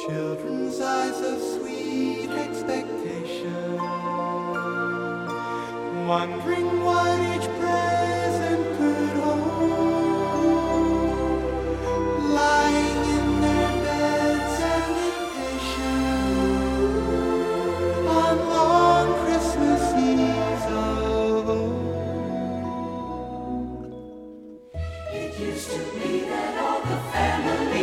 Children's eyes of sweet expectation, wondering what each present could hold, lying in their beds and impatient on long Christmas Eves of old. It used to be that all the family